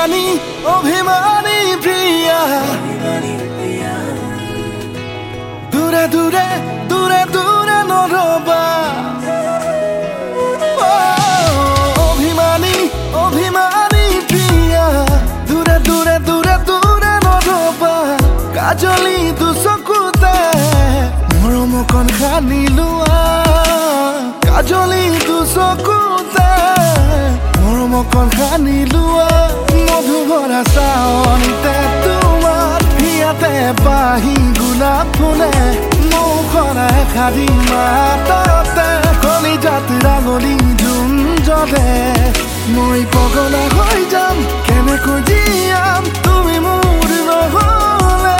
অভিমানী অভিমানী প্রিয়া দূরে দূরে দূরে দূরে নরবা অভিমানী অভিমানী প্রিয়া দূরে দূরে দূরে দূরে নরবা কাজলি দুচকুতে মৰমকণ খানি লোৱা কাজলি দুচকুতে মৰমকণ খানি লোৱা মধুভৰা চাৱনিতে তোমাৰ হিয়াতে পাহি গোলাপ ফুলে মুখৰা এষাৰি মাততে কলিজাত ৰাঙলী জোন জ্বলে মই পগলা হৈ যাম কেনেকৈ জীয়াম তুমি মোৰ নহ'লে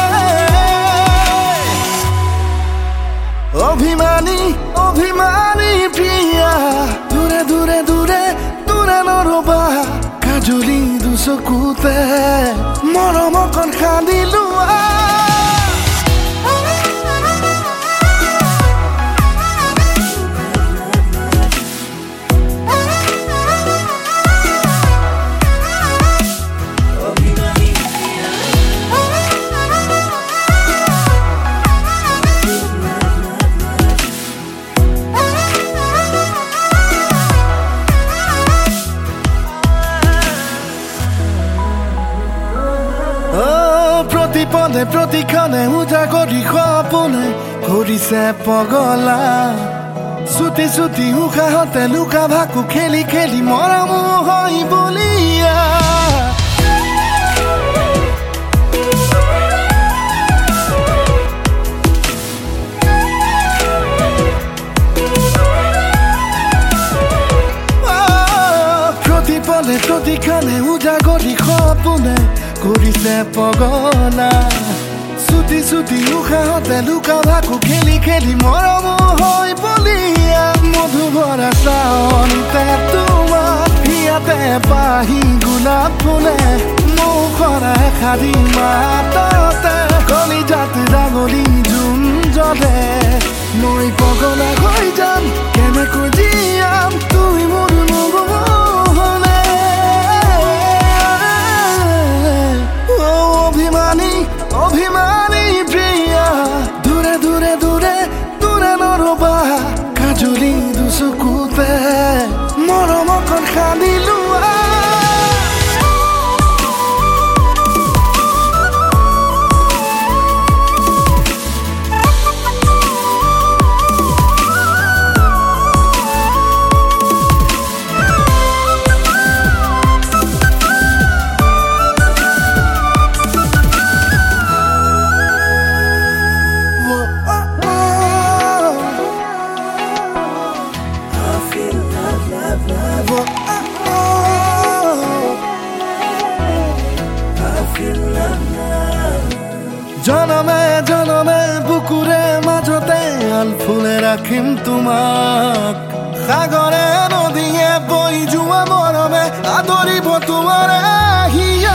অভিমানী অভিমানী প্ৰিয়া দূৰে দূৰে দূৰে দূৰে নৰবা কাজলি দুচকুতে মৰমকণ খানি লোৱা প্ৰতিপদে প্ৰতিক্ষণে উজাগৰি সপোনে কৰিছে পগলা চুটি চুটি উশাহতে লুকা ভাকু খেলি খেলি মৰম হৈ বলিয়া প্ৰতিপদে প্ৰতিক্ষণে উজাগৰি সপোনে কৰিছে পগলা চুটি চুটি উশাহতে লুকা ভাকু খেলি খেলি মৰম হৈ বলিয়া মধুভৰা চাৱনিতে তোমাৰ হিয়াতে পাহি গোলাপ ফুলে মুখৰা এষাৰি মাততে কলিজাত ৰাঙলী জোন জ্বলে মই পগলা হৈ যাম কেনেকৈ জীয়াম তুমি মোৰ নহ'লে অভিমানী অভিমানী প্ৰিয়া দূৰে দূৰে দূৰে দূৰে নৰবা কাজলি দুচকুতে মৰমকণ খানি লোৱা জনমে জনমে বুকুৰে মাজতে আলফুলে ৰাখিম তোমাক সাগৰে নদীয়ে বৈ যোৱা মৰমে আদৰিব তোমাৰ হিয়া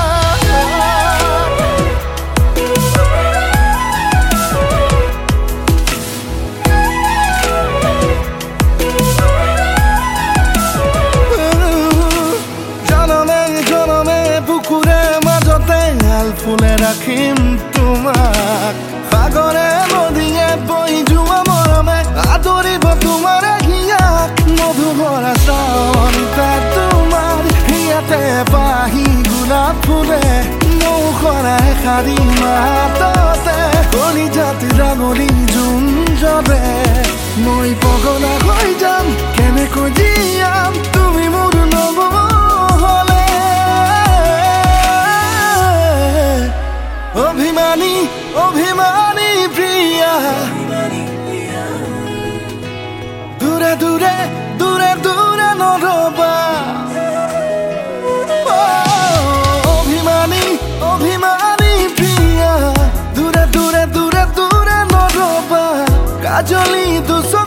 জনমে জনমে বুকুৰে মাজতে আলফুলে ৰাখিম তোমাক সাগৰে নদীয়ে বৈ যোৱা মৰমে আদৰিব তোমাৰ হিয়াক মধুভৰা চাৱনিতে তোমাৰ হিয়াতে পাহি গোলাপ ফুলে মুখৰা এষাৰি মাততে কলিজাত ৰাঙলী জোন জ্বলে মই পগলা হৈ যাম কেনেকৈ জীয়াম তুমি মোৰ নহ'লে অভিমানী অভিমানী প্ৰিয়া দূৰে দূৰে দূৰে দূৰে নৰবা অভিমানী অভিমানী প্ৰিয়া দূৰে দূৰে দূৰে দূৰে নৰবা কাজলি দুচ